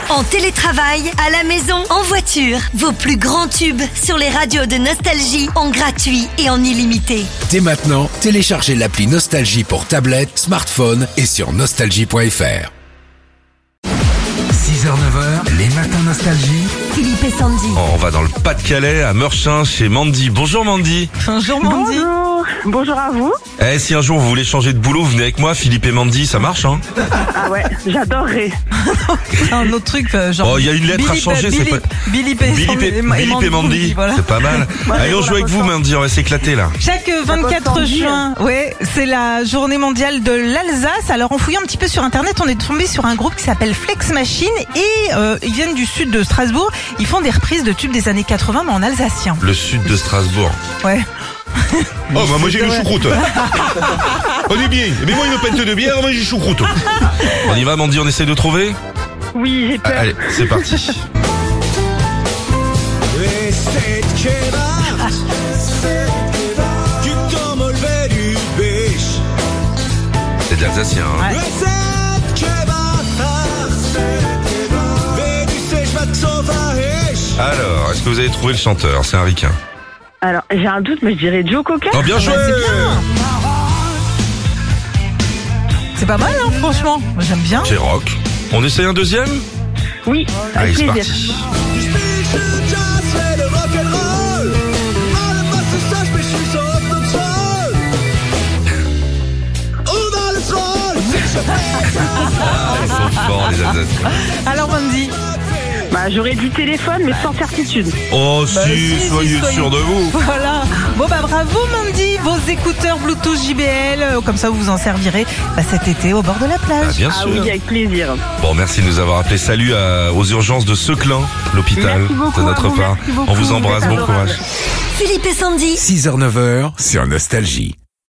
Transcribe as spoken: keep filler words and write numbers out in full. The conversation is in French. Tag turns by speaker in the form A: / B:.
A: En télétravail, à la maison, en voiture. Vos plus grands tubes sur les radios de Nostalgie en gratuit et en illimité.
B: Dès maintenant, téléchargez l'appli Nostalgie pour tablette, smartphone et sur nostalgie point f r. six heures neuf heures, les matins Nostalgie.
A: Philippe et Sandy.
C: Oh, on va dans le Pas-de-Calais, à Meurchin, chez Mandy. Bonjour Mandy.
D: Bonjour Mandy.
E: Bonjour, bonjour à vous.
C: Eh, si un jour vous voulez changer de boulot, venez avec moi, Philippe et Mandy, ça marche, hein?
E: Ah ouais, j'adorerais.
D: C'est un autre truc, euh, genre.
C: Oh, il y a une lettre à
D: Billy-
C: changer,
D: Billy-
C: c'est pas...
D: Billy,
C: Billy, et, Billy et Mandy,
D: voilà.
C: c'est pas mal. Allez, on joue avec vous Mandy, on va s'éclater là.
D: Chaque vingt-quatre juin, ouais, c'est la journée mondiale de l'Alsace. Alors, en fouillant un petit peu sur Internet, on est tombé sur un groupe qui s'appelle Flex Machine et euh, ils viennent du sud de Strasbourg. Ils font des reprises de tubes des années quatre-vingts, mais en alsacien.
C: Le sud de Strasbourg.
D: Ouais.
C: Oh, bah moi j'ai une choucroute. On est bien. Mais moi une pinte de bière, moi j'ai choucroute. On y va Mandy, on essaie de trouver?
E: Oui, j'ai peur.
C: Allez, c'est parti. C'est de l'alsacien, hein?
D: Ouais.
C: Alors, est-ce que vous avez trouvé le chanteur? C'est un ricain.
E: Alors, j'ai un doute, mais je dirais Joe Cocker.
C: Oh, bien joué!
D: Bah, c'est bien. C'est pas mal, hein, franchement. Moi, j'aime bien.
C: C'est rock. On essaye un deuxième?
E: Oui,
C: Allez,
E: avec
C: c'est
E: plaisir.
C: parti. Ah, ils sont forts, les Alsaciens.
D: Alors, Mandy.
E: Bah, j'aurais dit téléphone, mais sans certitude.
C: Oh,
D: Bah,
C: si,
D: si,
C: soyez
D: si, soyez-
C: sûrs de vous.
D: Voilà. Bon, bah, bravo, Mandy. Vos écouteurs Bluetooth J B L. euh, Comme ça, vous vous en servirez bah, cet été au bord de la
C: Ah,
D: plage.
C: bien
E: Ah
C: sûr.
E: oui, avec plaisir.
C: Bon, merci de nous avoir appelé. Salut à- aux urgences de Seclin, l'hôpital,
E: Merci beaucoup
C: de
E: à
C: notre
E: vous,
C: part.
E: merci beaucoup,
C: On vous
E: vous
C: embrasse,
E: êtes
C: bon
E: adorables.
C: courage.
A: Philippe et Sandy.
B: six heures neuf heures sur Nostalgie.